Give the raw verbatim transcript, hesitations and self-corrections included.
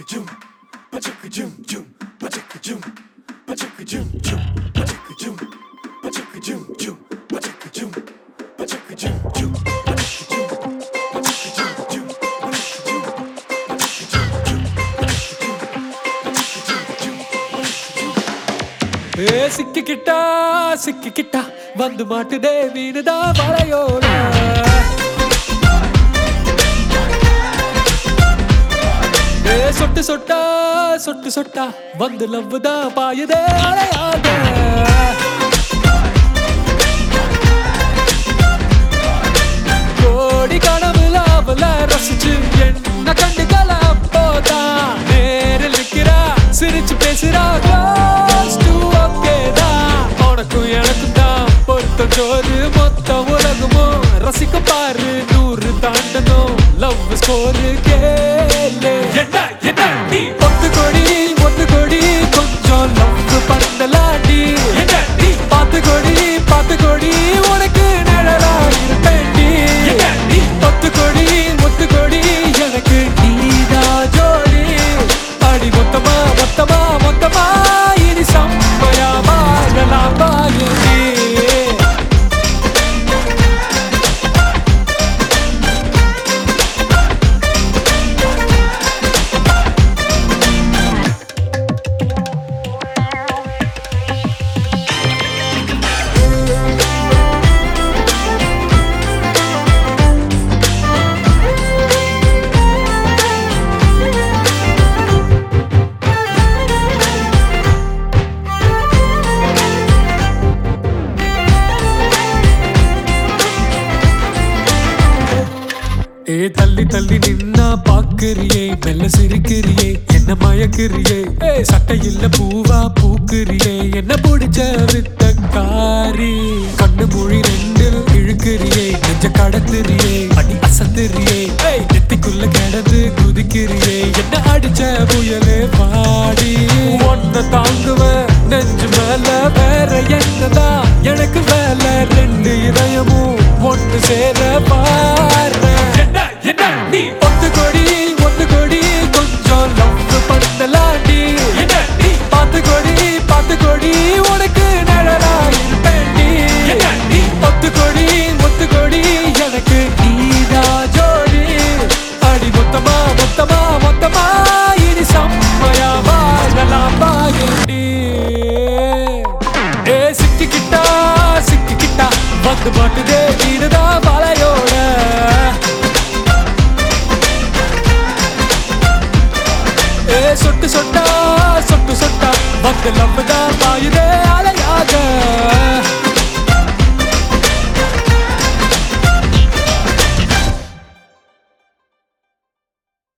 Pachakajum, pachakajum, jum, pachakajum, pachakajum, jum, pachakajum, pachakajum, jum, pachakajum, pachakajum, jum, pachakajum, pachakajum, jum, pachakajum, pachakajum, jum, pachakajum, pachakajum, jum, pachakajum. ए सिक्की किट्टा सिक्की किट्टा बंद माट they mean दा वाळयोला ए सोट्ट सोट्टा सोट्ट सोट्टा बंद लव्वदा पायदे अळयाद कोडी कणवला बला रसिச்சு என்ன கண்டுகல போதா நேரில் நிக்கிறா சிரிச்சு பேசுறா close to okay da உனக்கும் எனக்கும் தான் பொருத்தம் ஜோரு மொத்த உலகமும் ரசிக்க பாரு நூறு தாண்டணும் லவ் ஸ்கோரு கேளு என்ன என்ன நீ ஒத்து கொடி ஒத்து கொடி கொஞ்சம் லவ் பண்ணலாடி என்ன நீ பாத்து கொடி பாத்து கொடி உனக்கு நிழலா இருப்பேன்டி என்ன நீ ஒத்து கொடி ஒத்து கொடி எனக்கு நீதான் ஜோடி அடி மொத்தமா மொத்தமா மொத்தமா இனி செம்மையா வாழலாம் வாயேண்டி ஏ தள்ளி தள்ளி நின்னா பாக்குறியே மெல்ல சிரிக்கிறியே என்ன மயக்கிறியே ஏ சட்டையில்ல பூவா பூக்குறியே என்ன பிடிச்ச வித்தக்காரி கண்ணு மொழி ரெண்டில் இழுக்கிறியே நெஞ்ச கடத்துறியே அடி அசத்துறியே ஏய் நெத்திக்குள்ள கிடந்து குதிக்கிறியே என்ன அடிச்ச புயலே பாடி ஒன்ன தாங்குவ நெஞ்சு மேல வேற என்னதா எனக்கு வேலை ரெண்டு இதயமும் ஒன்று சேர பாரு நீ ஒத்து கொடி ஒத்து கொடி கொஞ்சம் லவ் பண்ணலாடி என்ன நீ பாத்து கொடி பாத்து கொடி உனக்கு நிழலா இருப்பேன்டி என்ன நீ ஒத்து கொடி ஒத்து கொடி எனக்கு நீதான் ஜோடி அடி மொத்தமா மொத்தமா மொத்தமா இனி செம்மையா வாழலாம் வாயேண்டி ஏ சிக்கிக்கிட்டா சிக்கிக்கிட்டா வந்து மாட்டுதே வீடுதா வாழையோட சொட்டு சொட்டா சொட்டு சொட்டா வந்து லவ்வுதா பாயுதே அலையாக